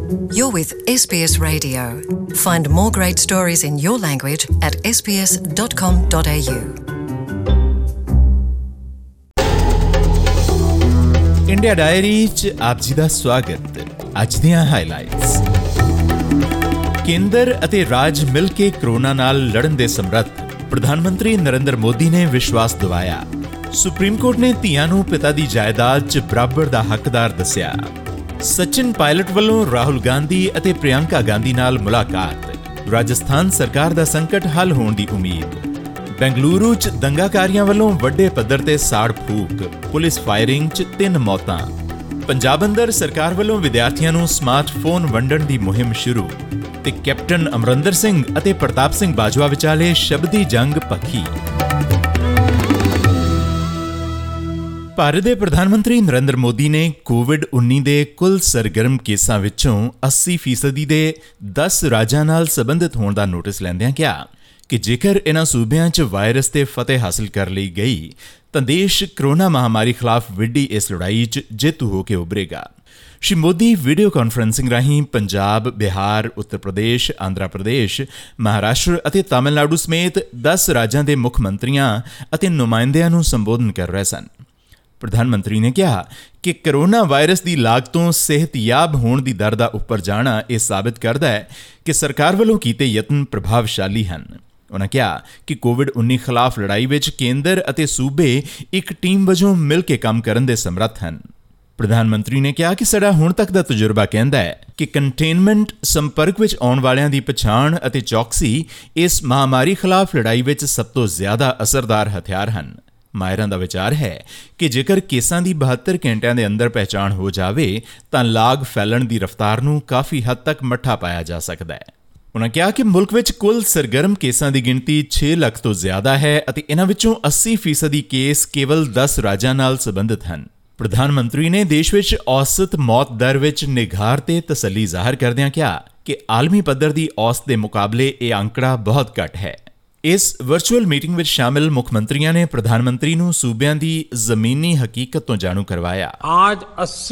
You're with SBS Radio. Find more great stories in your language at sbs.com.au. India diary 'ਚ ਆਪ ਜੀ ਦਾ ਸਵਾਗਤ। ਅੱਜ ਦੀਆਂ ਹਾਈਲਾਈਟਸ। ਕੇਂਦਰ ਅਤੇ ਰਾਜ ਮਿਲ ਕੇ ਕਰੋਨਾ ਨਾਲ ਲੜਨ ਦੇ ਸਮਰੱਥ, ਪ੍ਰਧਾਨ ਮੰਤਰੀ ਨਰਿੰਦਰ ਮੋਦੀ ਨੇ ਵਿਸ਼ਵਾਸ ਦਿਵਾਇਆ। ਸੁਪਰੀਮ ਕੋਰਟ ਨੇ ਧੀਆਂ ਨੂੰ ਪਿਤਾ ਦੀ ਜਾਇਦਾਦ 'ਚ ਬਰਾਬਰ ਦਾ ਹੱਕਦਾਰ ਦੱਸਿਆ। ਸਚਿਨ ਪਾਇਲਟ ਵੱਲੋਂ ਰਾਹੁਲ ਗਾਂਧੀ ਅਤੇ ਪ੍ਰਿਯੰਕਾ ਗਾਂਧੀ ਨਾਲ ਮੁਲਾਕਾਤ। ਰਾਜਸਥਾਨ ਸਰਕਾਰ ਦਾ ਸੰਕਟ ਹੱਲ ਹੋਣ ਦੀ ਉਮੀਦ। ਬੈਂਗਲੁਰੂ 'ਚ ਦੰਗਾਕਾਰੀਆਂ ਵੱਲੋਂ ਵੱਡੇ ਪੱਧਰ ਤੇ ਸਾੜ ਫੂਕ, ਪੁਲਿਸ ਫਾਇਰਿੰਗ 'ਚ 3 ਮੌਤਾਂ। ਪੰਜਾਬ ਅੰਦਰ ਸਰਕਾਰ ਵੱਲੋਂ ਵਿਦਿਆਰਥੀਆਂ ਨੂੰ ਸਮਾਰਟਫੋਨ ਵੰਡਣ ਦੀ ਮੁਹਿੰਮ ਸ਼ੁਰੂ। ਤੇ ਕੈਪਟਨ ਅਮਰਿੰਦਰ ਸਿੰਘ ਅਤੇ ਪ੍ਰਤਾਪ ਸਿੰਘ ਬਾਜਵਾ ਵਿਚਾਲੇ ਸ਼ਬਦੀ ਜੰਗ ਭਖੀ। ਭਾਰਤ ਦੇ ਪ੍ਰਧਾਨ ਮੰਤਰੀ ਨਰਿੰਦਰ ਮੋਦੀ ਨੇ ਕੋਵਿਡ-19 ਦੇ ਕੁੱਲ ਸਰਗਰਮ ਕੇਸਾਂ ਵਿੱਚੋਂ 80% ਦੇ 10 ਰਾਜਾਂ ਨਾਲ ਸੰਬੰਧਿਤ ਹੋਣ ਦਾ ਨੋਟਿਸ ਲੈਂਦਿਆਂ ਕਿਹਾ ਕਿ ਜੇਕਰ ਇਨ੍ਹਾਂ ਸੂਬਿਆਂ 'ਚ ਵਾਇਰਸ ਤੇ ਫਤਿਹ ਹਾਸਲ ਕਰ ਲਈ ਗਈ ਤਾਂ ਦੇਸ਼ ਕਰੋਨਾ ਮਹਾਮਾਰੀ ਖਿਲਾਫ ਵਿੱਢੀ ਇਸ ਲੜਾਈ 'ਚ ਜੇਤੂ ਹੋ ਕੇ ਉਭਰੇਗਾ। ਸ਼੍ਰੀ ਮੋਦੀ ਵੀਡੀਓ ਕਾਨਫਰੰਸਿੰਗ ਰਾਹੀਂ ਪੰਜਾਬ, ਬਿਹਾਰ, ਉੱਤਰ ਪ੍ਰਦੇਸ਼, ਆਂਧਰਾ ਪ੍ਰਦੇਸ਼, ਮਹਾਰਾਸ਼ਟਰ ਅਤੇ ਤਾਮਿਲਨਾਡੂ ਸਮੇਤ 10 ਰਾਜਾਂ ਦੇ ਮੁੱਖ ਮੰਤਰੀਆਂ ਅਤੇ ਨੁਮਾਇੰਦਿਆਂ ਨੂੰ ਸੰਬੋਧਨ ਕਰ ਰਹੇ ਸਨ। ਪ੍ਰਧਾਨ ਮੰਤਰੀ ਨੇ ਕਿਹਾ ਕਿ ਕਰੋਨਾ ਵਾਇਰਸ ਦੀ ਲਾਗ ਤੋਂ ਸਿਹਤਯਾਬ ਹੋਣ ਦੀ ਦਰ ਦਾ ਉੱਪਰ ਜਾਣਾ ਇਹ ਸਾਬਿਤ ਕਰਦਾ ਹੈ ਕਿ ਸਰਕਾਰ ਵੱਲੋਂ ਕੀਤੇ ਯਤਨ ਪ੍ਰਭਾਵਸ਼ਾਲੀ ਹਨ। ਉਨ੍ਹਾਂ ਕਿਹਾ ਕਿ ਕੋਵਿਡ-19 ਖਿਲਾਫ ਲੜਾਈ ਵਿੱਚ ਕੇਂਦਰ ਅਤੇ ਸੂਬੇ ਇੱਕ ਟੀਮ ਵਜੋਂ ਮਿਲ ਕੇ ਕੰਮ ਕਰਨ ਦੇ ਸਮਰੱਥ ਹਨ। ਪ੍ਰਧਾਨ ਮੰਤਰੀ ਨੇ ਕਿਹਾ ਕਿ ਸਾਡਾ ਹੁਣ ਤੱਕ ਦਾ ਤਜਰਬਾ ਕਹਿੰਦਾ ਹੈ ਕਿ ਕੰਟੇਨਮੈਂਟ, ਸੰਪਰਕ ਵਿੱਚ ਆਉਣ ਵਾਲਿਆਂ ਦੀ ਪਛਾਣ ਅਤੇ ਚੌਕਸੀ ਇਸ ਮਹਾਮਾਰੀ ਖਿਲਾਫ ਲੜਾਈ ਵਿੱਚ ਸਭ ਤੋਂ ਜ਼ਿਆਦਾ ਅਸਰਦਾਰ ਹਥਿਆਰ ਹਨ। ਮਾਹਿਰਾਂ ਦਾ ਵਿਚਾਰ ਹੈ ਕਿ ਜੇਕਰ ਕੇਸਾਂ ਦੀ 72 ਘੰਟਿਆਂ ਦੇ ਅੰਦਰ ਪਹਿਚਾਣ ਹੋ ਜਾਵੇ ਤਾਂ ਲਾਗ ਫੈਲਣ ਦੀ ਰਫ਼ਤਾਰ ਨੂੰ ਕਾਫੀ ਹੱਦ ਤੱਕ ਮੱਠਾ ਪਾਇਆ ਜਾ ਸਕਦਾ ਹੈ। ਉਨ੍ਹਾਂ ਕਿਹਾ ਕਿ ਮੁਲਕ ਵਿੱਚ ਕੁੱਲ ਸਰਗਰਮ ਕੇਸਾਂ ਦੀ ਗਿਣਤੀ 6 ਲੱਖ ਤੋਂ ਜ਼ਿਆਦਾ ਹੈ ਅਤੇ ਇਨ੍ਹਾਂ ਵਿੱਚੋਂ 80% ਕੇਸ ਕੇਵਲ 10 ਰਾਜਾਂ ਨਾਲ ਸੰਬੰਧਿਤ ਹਨ। ਪ੍ਰਧਾਨ ਮੰਤਰੀ ਨੇ ਦੇਸ਼ ਵਿੱਚ ਔਸਤ ਮੌਤ ਦਰ ਵਿੱਚ ਨਿਘਾਰ ਤੇ ਤਸੱਲੀ ਜ਼ਾਹਰ ਕਰਦਿਆਂ ਕਿਹਾ ਕਿ ਆਲਮੀ ਪੱਧਰ ਦੀ ਔਸਤ ਦੇ ਮੁਕਾਬਲੇ ਇਹ ਅੰਕੜਾ ਬਹੁਤ ਘੱਟ ਹੈ। ਇਸ ਵਰਚੁਅਲ ਮੀਟਿੰਗ ਵਿੱਚ ਸ਼ਾਮਿਲ ਮੁੱਖ ਮੰਤਰੀਆਂ ਨੇ ਪ੍ਰਧਾਨ ਮੰਤਰੀ ਨੂੰ ਸੂਬਿਆਂ ਦੀ ਜ਼ਮੀਨੀ ਹਕੀਕਤ ਤੋਂ ਜਾਣੂ ਕਰਵਾਇਆ। आज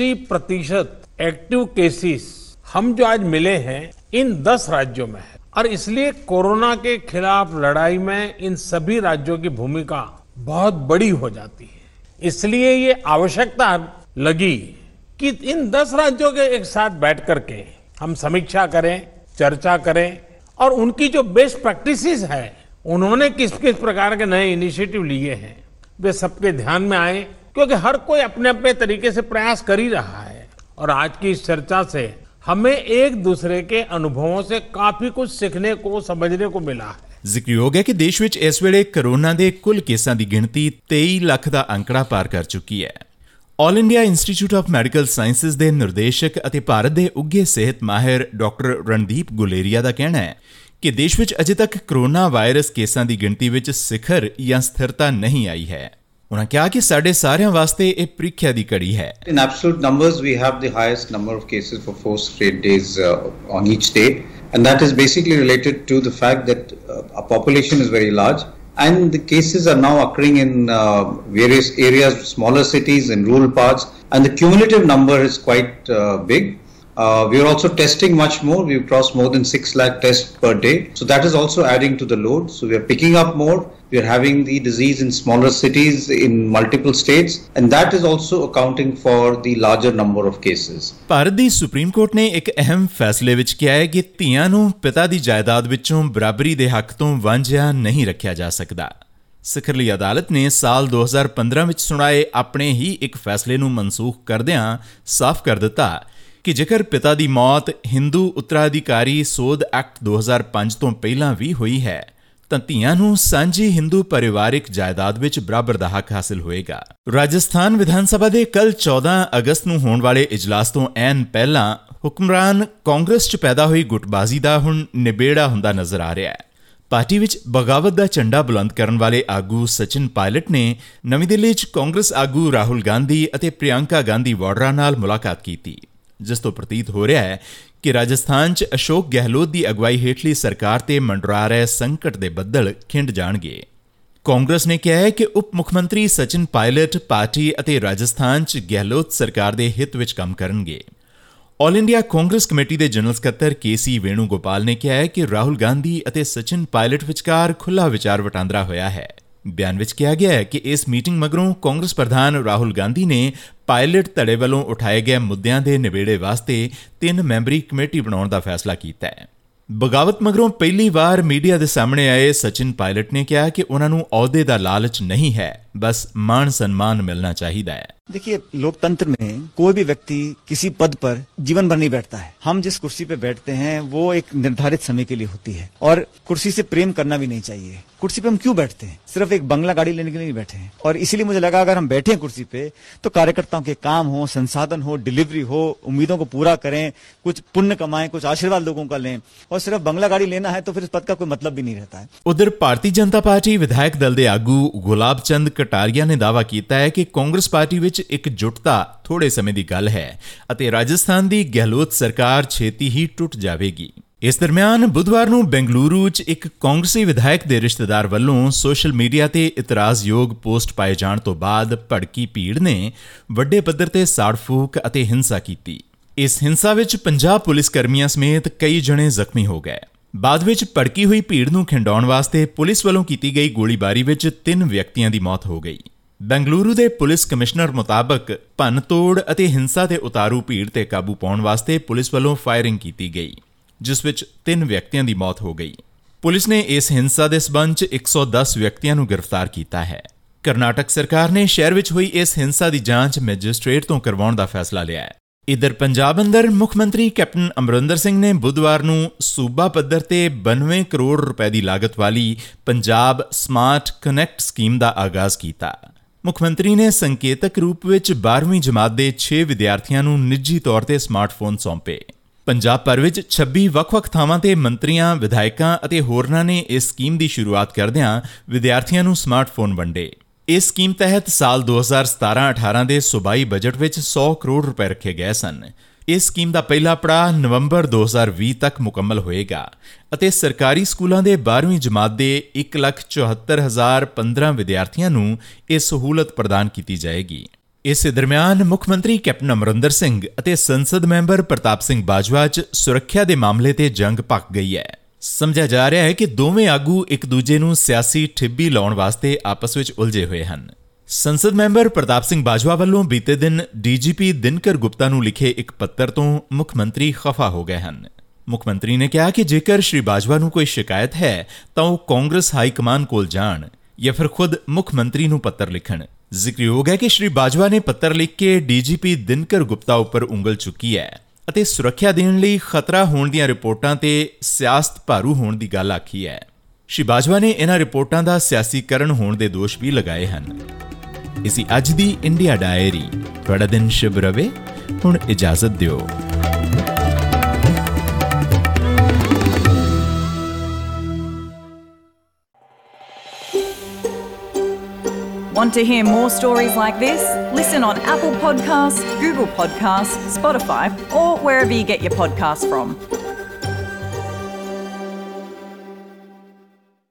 80% एक्टिव केसेस हम जो आज मिले हैं इन 10 राज्यों में है और इसलिए कोरोना के खिलाफ लड़ाई में इन सभी राज्यों की भूमिका बहुत बड़ी हो जाती है। इसलिए ये आवश्यकता लगी कि इन 10 राज्यों के एक साथ बैठ करके हम समीक्षा करें, चर्चा करें और उनकी जो बेस्ट प्रैक्टिसेस है, उन्होंने किस किस प्रकार के नए इनिशिएटिव लिए हैं, वे सबके ध्यान में आए, क्योंकि हर कोई अपने अपने तरीके से प्रयास कर ही रहा है और आज की इस चर्चा से हमें एक दूसरे के अनुभवों से काफी कुछ सीखने को, समझने को मिला है। ਜ਼ਿਕਰਯੋਗ ਹੈ ਕਿ ਦੇਸ਼ ਵਿੱਚ ਇਸ ਵੇਲੇ ਕਰੋਨਾ ਦੇ ਕੁੱਲ ਕੇਸਾਂ ਦੀ ਗਿਣਤੀ 23 ਲੱਖ ਦਾ ਅੰਕੜਾ ਪਾਰ ਕਰ ਚੁੱਕੀ ਹੈ। All India institute of medical sciences ਦੇ ਨਿਰਦੇਸ਼ਕ ਅਤੇ ਭਾਰਤ ਦੇ ਉੱਘੇ ਸਿਹਤ ਮਾਹਿਰ ਡਾਕਟਰ ਰਣਦੀਪ ਗੁਲੇਰੀਆ ਦਾ ਕਹਿਣਾ ਹੈ ਕਿ ਦੇਸ਼ ਵਿੱਚ ਅਜੇ ਤੱਕ ਕਰੋਨਾ ਵਾਇਰਸ ਕੇਸਾਂ ਦੀ ਗਿਣਤੀ ਵਿੱਚ ਸਿਖਰ ਜਾਂ ਸਥਿਰਤਾ ਨਹੀਂ ਆਈ ਹੈ। ਉਨ੍ਹਾਂ ਕਿਹਾ ਕਿ ਸਾਡੇ ਸਾਰਿਆਂ ਵਾਸਤੇ ਇਹ ਪ੍ਰੀਖਿਆ ਦੀ ਘੜੀ ਹੈ। In absolute numbers, we have the highest number of cases for 4 straight days on each day, and that is basically related to the fact that our population is very large, and the cases are now occurring in various areas, smaller cities and rural parts, and the cumulative number is quite big. We are also testing much more. We've crossed more than 6 lakh tests per day. So that is also adding to the load. So we are picking up more. We are having the disease in smaller cities in multiple states. And that is also accounting for the larger number of cases. Bharat ਦੀ supreme court ਨੇ ਇੱਕ ਅਹਿਮ ਫੈਸਲੇ ਵਿੱਚ ਕਿਹਾ ਹੈ ਕਿ ਧੀਆਂ ਨੂੰ ਪਿਤਾ ਦੀ ਜਾਇਦਾਦ ਵਿੱਚੋਂ ਬਰਾਬਰੀ ਦੇ ਹੱਕ ਤੋਂ ਵਾਂਝਿਆ ਨਹੀਂ ਰੱਖਿਆ ਜਾ ਸਕਦਾ। ਸਿਖਰਲੀ ਅਦਾਲਤ ਨੇ ਸਾਲ 2015 ਵਿੱਚ ਸੁਣਾਏ ਆਪਣੇ ਹੀ ਇੱਕ ਫੈਸਲੇ ਨੂੰ ਮਨਸੂਖ ਕਰਦਿਆਂ ਸਾਫ਼ ਕਰ ਦਿੱਤਾ ਕਿ ਜੇਕਰ ਪਿਤਾ ਦੀ ਮੌਤ ਹਿੰਦੂ ਉੱਤਰਾਧਿਕਾਰੀ ਸੋਧ ਐਕਟ 2005 ਤੋਂ ਪਹਿਲਾਂ ਵੀ ਹੋਈ ਹੈ ਤਾਂ ਧੀਆਂ ਨੂੰ ਸਾਂਝੀ ਹਿੰਦੂ ਪਰਿਵਾਰਿਕ ਜਾਇਦਾਦ ਵਿੱਚ ਬਰਾਬਰ ਦਾ ਹੱਕ ਹਾਸਲ ਹੋਏਗਾ। ਰਾਜਸਥਾਨ ਵਿਧਾਨ ਸਭਾ ਦੇ ਕੱਲ 14 ਅਗਸਤ ਨੂੰ ਹੋਣ ਵਾਲੇ ਇਜਲਾਸ ਤੋਂ ਐਨ ਪਹਿਲਾਂ ਹੁਕਮਰਾਨ ਕਾਂਗਰਸ 'ਚ ਪੈਦਾ ਹੋਈ ਗੁੱਟਬਾਜ਼ੀ ਦਾ ਹੁਣ ਨਿਬੇੜਾ ਹੁੰਦਾ ਨਜ਼ਰ ਆ ਰਿਹਾ ਹੈ। ਪਾਰਟੀ ਵਿੱਚ ਬਗਾਵਤ ਦਾ ਝੰਡਾ ਬੁਲੰਦ ਕਰਨ ਵਾਲੇ ਆਗੂ ਸਚਿਨ ਪਾਇਲਟ ਨੇ ਨਵੀਂ ਦਿੱਲੀ 'ਚ ਕਾਂਗਰਸ ਆਗੂ ਰਾਹੁਲ ਗਾਂਧੀ ਅਤੇ ਪ੍ਰਿਯੰਕਾ ਗਾਂਧੀ ਵਾਡਰਾ ਨਾਲ ਮੁਲਾਕਾਤ ਕੀਤੀ, ਜਿਸ ਤੋਂ ਪ੍ਰਤੀਤ ਹੋ ਰਿਹਾ ਹੈ ਕਿ ਰਾਜਸਥਾਨ 'ਚ ਅਸ਼ੋਕ ਗਹਿਲੋਤ ਦੀ ਅਗਵਾਈ ਹੇਠਲੀ ਸਰਕਾਰ ਤੇ ਮੰਡਰਾ ਰਹੇ ਸੰਕਟ ਦੇ ਬੱਦਲ ਖਿੰਡ ਜਾਣਗੇ। ਕਾਂਗਰਸ ਨੇ ਕਿਹਾ ਹੈ ਕਿ ਉਪ ਮੁੱਖ ਮੰਤਰੀ ਸਚਿਨ ਪਾਇਲਟ ਪਾਰਟੀ ਅਤੇ ਰਾਜਸਥਾਨ 'ਚ ਗਹਿਲੋਤ ਸਰਕਾਰ ਦੇ ਹਿੱਤ ਵਿੱਚ ਕੰਮ ਕਰਨਗੇ। ਆਲ ਇੰਡੀਆ ਕਾਂਗਰਸ ਕਮੇਟੀ ਦੇ ਜਨਰਲ ਸਕੱਤਰ KC ਵੇਣੂਗੋਪਾਲ ਨੇ ਕਿਹਾ ਹੈ ਕਿ ਰਾਹੁਲ ਗਾਂਧੀ ਅਤੇ ਸਚਿਨ ਪਾਇਲਟ ਵਿਚਕਾਰ ਖੁੱਲ੍ਹਾ ਵਿਚਾਰ ਵਟਾਂਦਰਾ ਹੋਇਆ ਹੈ। ਬਿਆਨ ਵਿੱਚ ਕਿਹਾ ਗਿਆ ਹੈ ਕਿ ਇਸ ਮੀਟਿੰਗ ਮਗਰੋਂ ਕਾਂਗਰਸ ਪ੍ਰਧਾਨ ਰਾਹੁਲ ਗਾਂਧੀ ਨੇ ਪਾਇਲਟ ਧੜੇ ਵੱਲੋਂ ਉਠਾਏ ਗਏ ਮੁੱਦਿਆਂ ਦੇ ਨਿਬੇੜੇ ਵਾਸਤੇ 3 ਮੈਂਬਰੀ ਕਮੇਟੀ ਬਣਾਉਣ ਦਾ ਫੈਸਲਾ ਕੀਤਾ ਹੈ। ਬਗਾਵਤ ਮਗਰੋਂ ਪਹਿਲੀ ਵਾਰ ਮੀਡੀਆ ਦੇ ਸਾਹਮਣੇ ਆਏ ਸਚਿਨ ਪਾਇਲਟ ਨੇ ਕਿਹਾ ਕਿ ਉਹਨਾਂ ਨੂੰ ਅਹੁਦੇ ਦਾ ਲਾਲਚ नहीं है, बस मान सम्मान मिलना चाहिए है। देखिए, लोकतंत्र में कोई भी व्यक्ति किसी पद पर जीवन भर नहीं बैठता है। हम जिस कुर्सी पे बैठते हैं वो एक निर्धारित समय के लिए होती है और कुर्सी से प्रेम करना भी नहीं चाहिए। कुर्सी पे हम क्यों बैठते हैं? सिर्फ एक बंगला गाड़ी लेने के लिए नहीं बैठे हैं। और इसीलिए मुझे लगा अगर हम बैठे हैं कुर्सी पे तो कार्यकर्ताओं के काम हो, संसाधन हो, डिलीवरी हो, उम्मीदों को पूरा करें, कुछ पुण्य कमाएं, कुछ आशीर्वाद लोगों का लें। और सिर्फ बंगला गाड़ी लेना है तो फिर इस पद का कोई मतलब भी नहीं रहता है। उधर भारतीय जनता पार्टी विधायक दल के आगू गुलाब चंद कटारिया ने दावा किया है कि कांग्रेस पार्टी विच एकजुटता थोड़े समय की गल है ਅਤੇ ਰਾਜਸਥਾਨ ਦੀ ਗਹਿਲੋਤ ਸਰਕਾਰ ਛੇਤੀ ਹੀ ਟੁੱਟ ਜਾਵੇਗੀ। ਇਸ ਦਰਮਿਆਨ ਬੁੱਧਵਾਰ ਨੂੰ ਬੈਂਗਲੁਰੂ 'ਚ ਇੱਕ ਕਾਂਗਰਸੀ ਵਿਧਾਇਕ ਦੇ ਰਿਸ਼ਤੇਦਾਰ ਵੱਲੋਂ ਸੋਸ਼ਲ ਮੀਡੀਆ ਤੇ ਇਤਰਾਜ਼ਯੋਗ ਪੋਸਟ ਪਾਏ ਜਾਣ ਤੋਂ ਬਾਅਦ ਭੜਕੀ ਭੀੜ ਨੇ ਵੱਡੇ ਪੱਧਰ ਤੇ ਸਾੜ-ਫੂਕ ਅਤੇ ਹਿੰਸਾ ਕੀਤੀ। ਇਸ ਹਿੰਸਾ ਵਿੱਚ 50 ਪੁਲਿਸ ਕਰਮੀਆਂ ਸਮੇਤ ਕਈ ਜਣੇ ਜ਼ਖਮੀ ਹੋ ਗਏ। ਬਾਅਦ ਵਿੱਚ ਭੜਕੀ ਹੋਈ ਭੀੜ ਨੂੰ ਖਿੰਡਾਉਣ ਵਾਸਤੇ ਪੁਲਿਸ ਵੱਲੋਂ ਕੀਤੀ ਗਈ ਗੋਲੀਬਾਰੀ ਵਿੱਚ 3 ਵਿਅਕਤੀਆਂ ਦੀ ਮੌਤ ਹੋ ਗਈ। ਬੈਂਗਲੁਰੂ ਦੇ ਪੁਲਿਸ ਕਮਿਸ਼ਨਰ ਮੁਤਾਬਕ ਭੰਨ-ਤੋੜ ਅਤੇ ਹਿੰਸਾ ਤੇ ਉਤਾਰੂ ਭੀੜ ਤੇ ਕਾਬੂ ਪਾਉਣ ਵਾਸਤੇ ਪੁਲਿਸ ਵੱਲੋਂ ਫਾਇਰਿੰਗ ਕੀਤੀ ਗਈ, ਜਿਸ ਵਿੱਚ 3 ਵਿਅਕਤੀਆਂ ਦੀ ਮੌਤ ਹੋ ਗਈ। ਪੁਲਿਸ ਨੇ ਇਸ ਹਿੰਸਾ ਦੇ ਸਬੰਧ 'ਚ 110 ਵਿਅਕਤੀਆਂ ਨੂੰ ਗ੍ਰਿਫਤਾਰ ਕੀਤਾ ਹੈ। ਕਰਨਾਟਕ ਸਰਕਾਰ ਨੇ ਸ਼ਹਿਰ ਵਿੱਚ ਹੋਈ ਇਸ ਹਿੰਸਾ ਦੀ ਜਾਂਚ ਮੈਜਿਸਟ੍ਰੇਟ ਤੋਂ ਕਰਵਾਉਣ ਦਾ ਫੈਸਲਾ ਲਿਆ ਹੈ। ਇਧਰ ਪੰਜਾਬ ਅੰਦਰ ਮੁੱਖ ਮੰਤਰੀ ਕੈਪਟਨ ਅਮਰਿੰਦਰ ਸਿੰਘ ਨੇ ਬੁੱਧਵਾਰ ਨੂੰ ਸੂਬਾ ਪੱਧਰ ਤੇ 92 ਕਰੋੜ ਰੁਪਏ ਦੀ ਲਾਗਤ ਵਾਲੀ ਪੰਜਾਬ ਸਮਾਰਟ ਕਨੈਕਟ ਸਕੀਮ ਦਾ ਆਗਾਜ਼ ਕੀਤਾ। ਮੁੱਖ ਮੰਤਰੀ ਨੇ ਸੰਕੇਤਕ ਰੂਪ ਵਿੱਚ 12ਵੀਂ ਜਮਾਤ ਦੇ 6 ਵਿਦਿਆਰਥੀਆਂ ਨੂੰ ਨਿੱਜੀ ਤੌਰ ਤੇ ਸਮਾਰਟਫੋਨ ਸੌਂਪੇ। ਪੰਜਾਬ ਭਰ ਵਿੱਚ 26 ਵੱਖ-ਵੱਖ ਥਾਵਾਂ ਤੇ ਮੰਤਰੀਆਂ, ਵਿਧਾਇਕਾਂ ਅਤੇ ਹੋਰਨਾਂ ਨੇ ਇਸ ਸਕੀਮ ਦੀ ਸ਼ੁਰੂਆਤ ਕਰਦਿਆਂ ਵਿਦਿਆਰਥੀਆਂ ਨੂੰ ਸਮਾਰਟਫੋਨ ਵੰਡੇ। ਇਸ ਸਕੀਮ ਤਹਿਤ ਸਾਲ 2017-18 ਦੇ ਸੂਬਾਈ ਬਜਟ ਵਿੱਚ 100 ਕਰੋੜ ਰੁਪਏ ਰੱਖੇ ਗਏ ਸਨ। ਇਸ ਸਕੀਮ ਦਾ ਪਹਿਲਾ ਪੜਾਅ ਨਵੰਬਰ 2020 ਤੱਕ ਮੁਕੰਮਲ ਹੋਏਗਾ ਅਤੇ ਸਰਕਾਰੀ ਸਕੂਲਾਂ ਦੇ 12ਵੀਂ ਜਮਾਤ ਦੇ 1,74,015 ਵਿਦਿਆਰਥੀਆਂ ਨੂੰ ਇਹ ਸਹੂਲਤ ਪ੍ਰਦਾਨ ਕੀਤੀ ਜਾਏਗੀ। ਇਸੇ ਦਰਮਿਆਨ ਮੁੱਖ ਮੰਤਰੀ ਕੈਪਟਨ ਅਮਰਿੰਦਰ ਸਿੰਘ ਅਤੇ ਸੰਸਦ ਮੈਂਬਰ ਪ੍ਰਤਾਪ ਸਿੰਘ ਬਾਜਵਾ 'ਚ ਸੁਰੱਖਿਆ ਦੇ ਮਾਮਲੇ ਤੇ ਜੰਗ ਭਖ ਗਈ ਹੈ। ਸਮਝਿਆ ਜਾ ਰਿਹਾ ਹੈ ਕਿ ਦੋਵੇਂ ਆਗੂ ਇੱਕ ਦੂਜੇ ਨੂੰ ਸਿਆਸੀ ਠਿੱਬੀ ਲਾਉਣ ਵਾਸਤੇ ਆਪਸ ਵਿੱਚ ਉਲਝੇ ਹੋਏ ਹਨ। ਸੰਸਦ ਮੈਂਬਰ ਪ੍ਰਤਾਪ ਸਿੰਘ ਬਾਜਵਾ ਵੱਲੋਂ ਬੀਤੇ ਦਿਨ DGP ਦਿਨਕਰ ਗੁਪਤਾ ਨੂੰ ਲਿਖੇ ਇੱਕ ਪੱਤਰ ਤੋਂ ਮੁੱਖ ਮੰਤਰੀ ਖਫਾ ਹੋ ਗਏ ਹਨ। ਮੁੱਖ ਮੰਤਰੀ ਨੇ ਕਿਹਾ ਕਿ ਜੇਕਰ ਸ਼੍ਰੀ ਬਾਜਵਾ ਨੂੰ ਕੋਈ ਸ਼ਿਕਾਇਤ ਹੈ ਤਾਂ ਉਹ ਕਾਂਗਰਸ ਹਾਈ ਕਮਾਨ ਕੋਲ ਜਾਣ ਜਾਂ ਫਿਰ ਖੁਦ ਮੁੱਖ ਮੰਤਰੀ ਨੂੰ ਪੱਤਰ ਲਿਖਣ। ਜ਼ਿਕਰਯੋਗ ਹੈ ਕਿ ਸ਼੍ਰੀ ਬਾਜਵਾ ਨੇ ਪੱਤਰ ਲਿਖ ਕੇ DGP ਦਿਨਕਰ ਗੁਪਤਾ ਉੱਪਰ ਉਂਗਲ ਚੁੱਕੀ ਹੈ ਅਤੇ ਸੁਰੱਖਿਆ ਦੇਣ ਲਈ ਖਤਰਾ ਹੋਣ ਦੀਆਂ ਰਿਪੋਰਟਾਂ ਤੇ ਸਿਆਸਤ ਭਾਰੂ ਹੋਣ ਦੀ ਗੱਲ ਆਖੀ ਹੈ। ਸ਼੍ਰੀ ਬਾਜਵਾ ਨੇ ਇਹਨਾਂ ਰਿਪੋਰਟਾਂ ਦਾ ਸਿਆਸੀਕਰਨ ਹੋਣ ਦੇ ਦੋਸ਼ ਵੀ ਲਗਾਏ ਹਨ। ਇਸੀ ਅੱਜ ਦੀ ਇੰਡੀਆ ਡਾਇਰੀ। ਤੁਹਾਡਾ ਦਿਨ ਸ਼ੁਭ ਰਵੇ। ਹੁਣ ਇਜਾਜ਼ਤ ਦਿਓ। Want to hear more stories like this? Listen on Apple Podcasts, Google Podcasts, Spotify, or wherever you get your podcasts from.